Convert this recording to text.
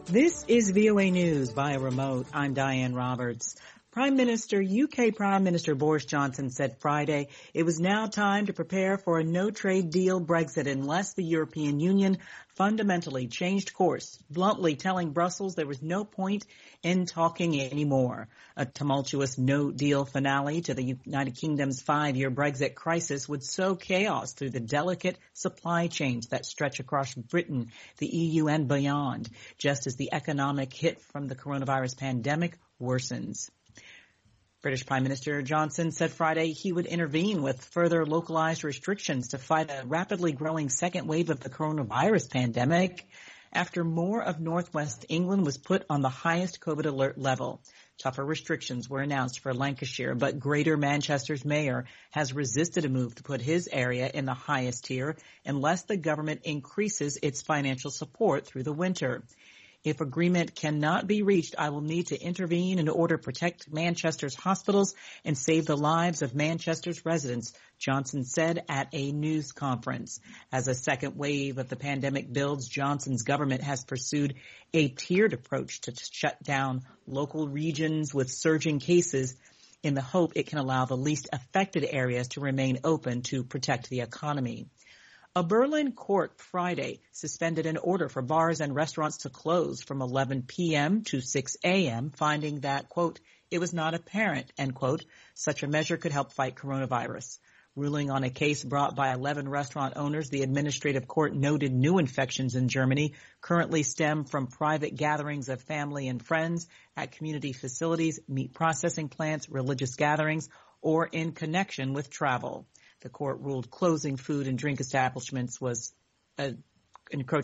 This is VOA News via remote. I'm Diane Roberts. UK Prime Minister Boris Johnson said Friday it was now time to prepare for a no-trade deal Brexit unless the European Union fundamentally changed course, bluntly telling Brussels there was no point in talking anymore. A tumultuous no-deal finale to the United Kingdom's 5-year Brexit crisis would sow chaos through the delicate supply chains that stretch across Britain, the EU, and beyond, just as the economic hit from the coronavirus pandemic worsens. British Prime Minister Johnson said Friday he would intervene with further localized restrictions to fight a rapidly growing second wave of the coronavirus pandemic after more of northwest England was put on the highest COVID alert level. Tougher restrictions were announced for Lancashire, but Greater Manchester's mayor has resisted a move to put his area in the highest tier unless the government increases its financial support through the winter. If agreement cannot be reached, I will need to intervene in order to protect Manchester's hospitals and save the lives of Manchester's residents, Johnson said at a news conference. As a second wave of the pandemic builds, Johnson's government has pursued a tiered approach to shut down local regions with surging cases in the hope it can allow the least affected areas to remain open to protect the economy. A Berlin court Friday suspended an order for bars and restaurants to close from 11 p.m. to 6 a.m., finding that, quote, it was not apparent, end quote, such a measure could help fight coronavirus. Ruling on a case brought by 11 restaurant owners, the administrative court noted new infections in Germany currently stem from private gatherings of family and friends at community facilities, meat processing plants, religious gatherings, or in connection with travel. The court ruled closing food and drink establishments was encroaching